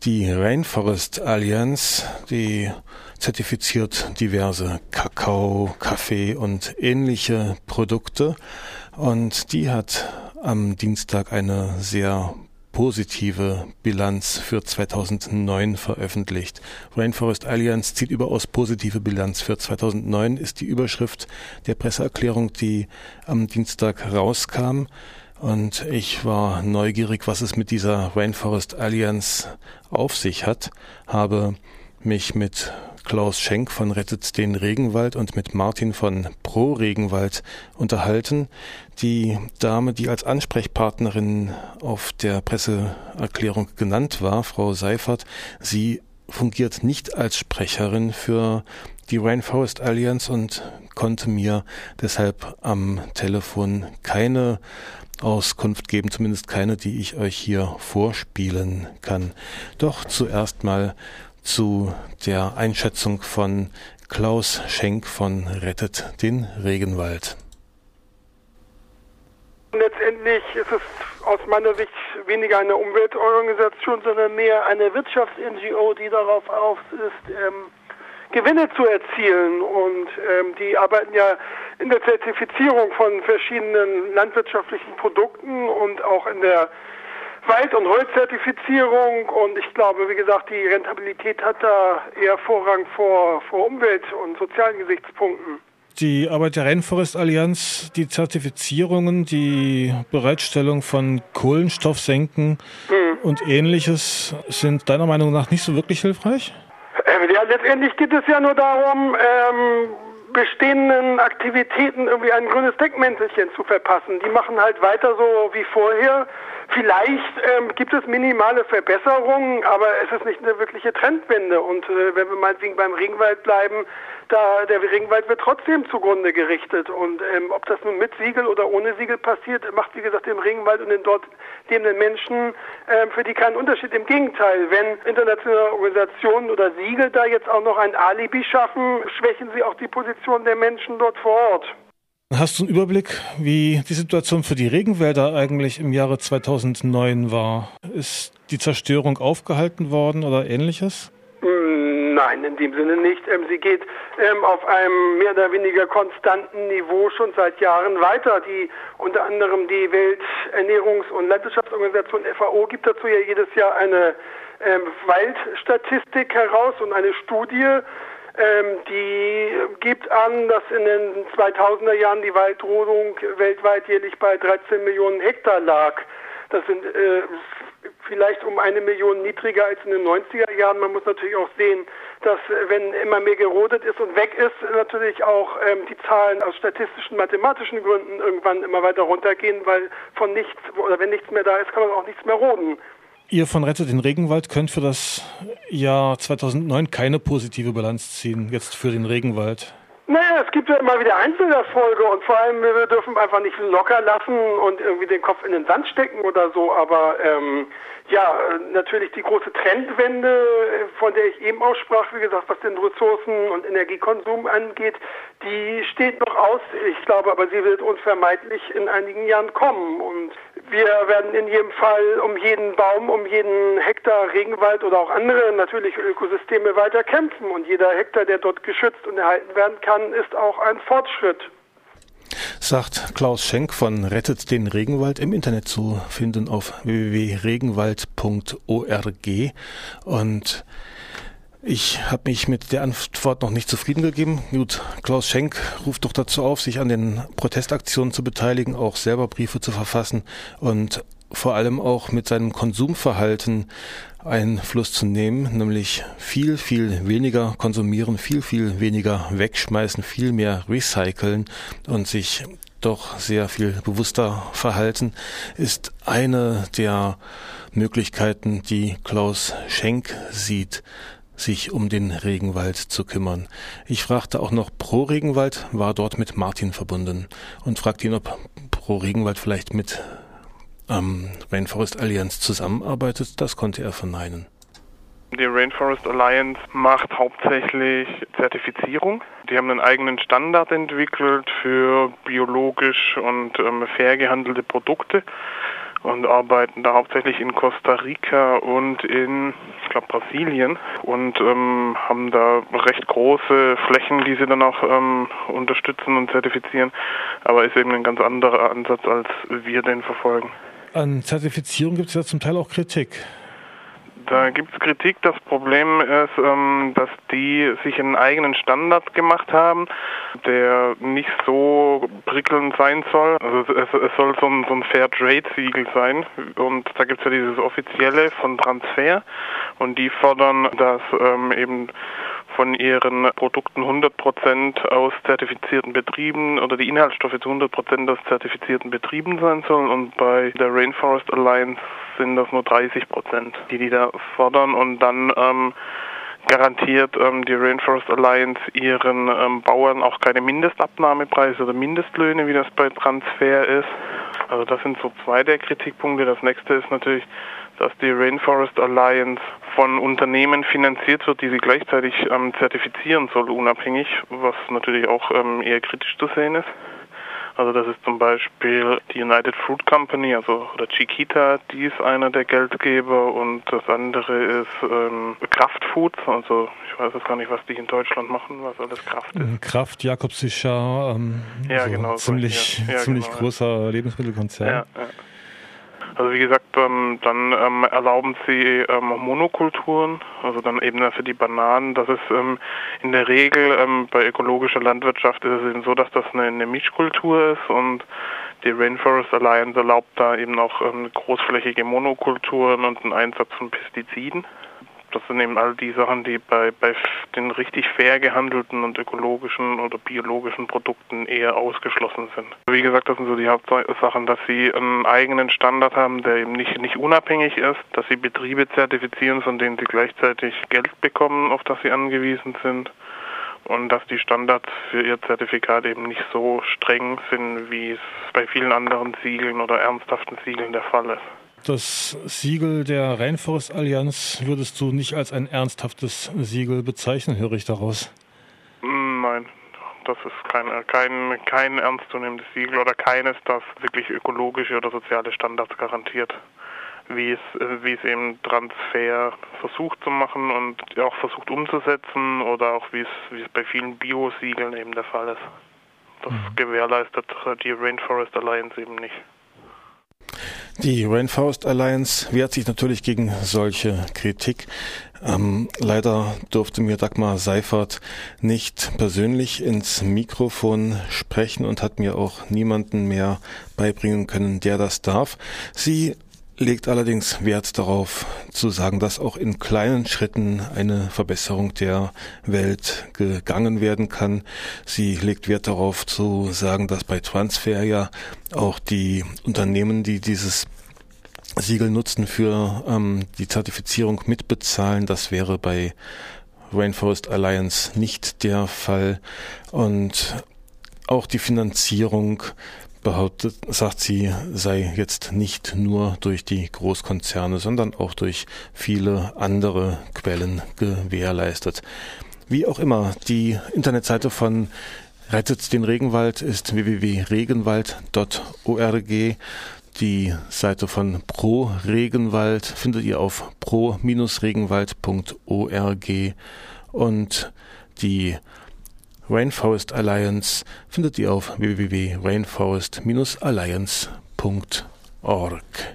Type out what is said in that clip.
Die Rainforest Alliance, die zertifiziert diverse Kakao, Kaffee und ähnliche Produkte und die hat am Dienstag eine sehr positive Bilanz für 2009 veröffentlicht. Rainforest Alliance zieht überaus positive Bilanz für 2009, ist die Überschrift der Presseerklärung, die am Dienstag rauskam. Und ich war neugierig, was es mit dieser Rainforest Alliance auf sich hat, habe mich mit Klaus Schenk von Rettet den Regenwald und mit Martin von Pro Regenwald unterhalten. Die Dame, die als Ansprechpartnerin auf der Presseerklärung genannt war, Frau Seifert, sie fungiert nicht als Sprecherin für die Rainforest Alliance und konnte mir deshalb am Telefon keine Auskunft geben, zumindest keine, die ich euch hier vorspielen kann. Doch zuerst mal zu der Einschätzung von Klaus Schenk von Rettet den Regenwald. Letztendlich ist es aus meiner Sicht weniger eine Umweltorganisation, sondern mehr eine Wirtschafts-NGO, die darauf aus ist, Gewinne zu erzielen. Und die arbeiten ja in der Zertifizierung von verschiedenen landwirtschaftlichen Produkten und auch in der Wald- und Holzzertifizierung. Und ich glaube, wie gesagt, die Rentabilität hat da eher Vorrang vor Umwelt- und sozialen Gesichtspunkten. Die Arbeit der Rainforest Allianz, die Zertifizierungen, die Bereitstellung von Kohlenstoffsenken und Ähnliches sind deiner Meinung nach nicht so wirklich hilfreich? Ja, letztendlich geht es ja nur darum, bestehenden Aktivitäten irgendwie ein grünes Deckmäntelchen zu verpassen. Die machen halt weiter so wie vorher. Vielleicht gibt es minimale Verbesserungen, aber es ist nicht eine wirkliche Trendwende. Und wenn wir meinetwegen beim Regenwald bleiben, der Regenwald wird trotzdem zugrunde gerichtet. Und ob das nun mit Siegel oder ohne Siegel passiert, macht wie gesagt dem Regenwald und den dort lebenden Menschen für die keinen Unterschied. Im Gegenteil, wenn internationale Organisationen oder Siegel da jetzt auch noch ein Alibi schaffen, schwächen sie auch die Position der Menschen dort vor Ort. Hast du einen Überblick, wie die Situation für die Regenwälder eigentlich im Jahre 2009 war? Ist die Zerstörung aufgehalten worden oder Ähnliches? Nein, in dem Sinne nicht. Sie geht auf einem mehr oder weniger konstanten Niveau schon seit Jahren weiter. Unter anderem die Welternährungs- und Landwirtschaftsorganisation FAO gibt dazu ja jedes Jahr eine Waldstatistik heraus und eine Studie, die gibt an, dass in den 2000er Jahren die Waldrodung weltweit jährlich bei 13 Millionen Hektar lag. Das sind vielleicht um 1 Million niedriger als in den 90er Jahren. Man muss natürlich auch sehen, dass wenn immer mehr gerodet ist und weg ist, natürlich auch die Zahlen aus statistischen, mathematischen Gründen irgendwann immer weiter runtergehen, weil von nichts oder wenn nichts mehr da ist, kann man auch nichts mehr roden. Ihr von Rettet den Regenwald könnt für das Jahr 2009 keine positive Bilanz ziehen, jetzt für den Regenwald. Naja, es gibt ja immer wieder Einzelerfolge und vor allem, wir dürfen einfach nicht locker lassen und irgendwie den Kopf in den Sand stecken oder so, aber natürlich die große Trendwende, von der ich eben auch sprach, wie gesagt, was den Ressourcen- und Energiekonsum angeht, die steht noch aus. Ich glaube aber, sie wird unvermeidlich in einigen Jahren kommen und wir werden in jedem Fall um jeden Baum, um jeden Hektar Regenwald oder auch andere natürliche Ökosysteme weiter kämpfen und jeder Hektar, der dort geschützt und erhalten werden kann, ist auch ein Fortschritt. Sagt Klaus Schenk von Rettet den Regenwald, im Internet zu finden auf www.regenwald.org. Und ich habe mich mit der Antwort noch nicht zufrieden gegeben. Gut, Klaus Schenk ruft doch dazu auf, sich an den Protestaktionen zu beteiligen, auch selber Briefe zu verfassen und vor allem auch mit seinem Konsumverhalten Einfluss zu nehmen, nämlich viel, viel weniger konsumieren, viel, viel weniger wegschmeißen, viel mehr recyceln und sich doch sehr viel bewusster verhalten, ist eine der Möglichkeiten, die Klaus Schenk sieht, sich um den Regenwald zu kümmern. Ich fragte auch noch Pro Regenwald, war dort mit Martin verbunden und fragte ihn, ob Pro Regenwald vielleicht mit Rainforest Alliance zusammenarbeitet. Das konnte er verneinen. Die Rainforest Alliance macht hauptsächlich Zertifizierung. Die haben einen eigenen Standard entwickelt für biologisch und fair gehandelte Produkte. und arbeiten da hauptsächlich in Costa Rica und in, ich glaube, Brasilien und haben da recht große Flächen, die sie dann auch unterstützen und zertifizieren, aber ist eben ein ganz anderer Ansatz, als wir den verfolgen. An Zertifizierung gibt es ja zum Teil auch Kritik. Da gibt es Kritik. Das Problem ist, dass die sich einen eigenen Standard gemacht haben, der nicht so prickelnd sein soll. Also es soll so ein Fair-Trade-Siegel sein. Und da gibt es ja dieses offizielle von Transfer. Und die fordern, dass eben von ihren Produkten 100% aus zertifizierten Betrieben oder die Inhaltsstoffe zu 100% aus zertifizierten Betrieben sein sollen. Und bei der Rainforest Alliance sind das nur 30%, die da fordern. Und dann garantiert die Rainforest Alliance ihren Bauern auch keine Mindestabnahmepreise oder Mindestlöhne, wie das bei Transfer ist. Also das sind so zwei der Kritikpunkte. Das nächste ist natürlich, dass die Rainforest Alliance von Unternehmen finanziert wird, die sie gleichzeitig zertifizieren soll, unabhängig, was natürlich auch eher kritisch zu sehen ist. Also das ist zum Beispiel die United Fruit Company, oder Chiquita, die ist einer der Geldgeber, und das andere ist Kraft Foods, also ich weiß jetzt gar nicht, was die in Deutschland machen, was alles Kraft ist. Kraft, Jakobsischer, ja, genau, ziemlich genau, großer Lebensmittelkonzern. Ja. Also wie gesagt, dann erlauben sie Monokulturen, also dann eben für die Bananen. Das ist in der Regel bei ökologischer Landwirtschaft ist es eben so, dass das eine Mischkultur ist, und die Rainforest Alliance erlaubt da eben auch großflächige Monokulturen und einen Einsatz von Pestiziden. Das sind eben all die Sachen, die bei den richtig fair gehandelten und ökologischen oder biologischen Produkten eher ausgeschlossen sind. Wie gesagt, das sind so die Hauptsachen, dass sie einen eigenen Standard haben, der eben nicht unabhängig ist, dass sie Betriebe zertifizieren, von denen sie gleichzeitig Geld bekommen, auf das sie angewiesen sind, und dass die Standards für ihr Zertifikat eben nicht so streng sind, wie es bei vielen anderen Siegeln oder ernsthaften Siegeln der Fall ist. Das Siegel der Rainforest Alliance würdest du nicht als ein ernsthaftes Siegel bezeichnen, höre ich daraus? Nein, das ist kein ernstzunehmendes Siegel oder keines, das wirklich ökologische oder soziale Standards garantiert, wie es eben Transfer versucht zu machen und auch versucht umzusetzen, oder auch wie es bei vielen Bio-Siegeln eben der Fall ist. Das gewährleistet die Rainforest Alliance eben nicht. Die Rainforest Alliance wehrt sich natürlich gegen solche Kritik. Leider durfte mir Dagmar Seifert nicht persönlich ins Mikrofon sprechen und hat mir auch niemanden mehr beibringen können, der das darf. Sie legt allerdings Wert darauf zu sagen, dass auch in kleinen Schritten eine Verbesserung der Welt gegangen werden kann. Sie legt Wert darauf zu sagen, dass bei Transfer ja auch die Unternehmen, die dieses Siegel nutzen, für die Zertifizierung mitbezahlen. Das wäre bei Rainforest Alliance nicht der Fall. Und auch die Finanzierung, sagt sie, sei jetzt nicht nur durch die Großkonzerne, sondern auch durch viele andere Quellen gewährleistet. Wie auch immer, die Internetseite von Rettet den Regenwald ist www.regenwald.org. Die Seite von Pro Regenwald findet ihr auf pro-regenwald.org, und die Rainforest Alliance findet ihr auf www.rainforest-alliance.org.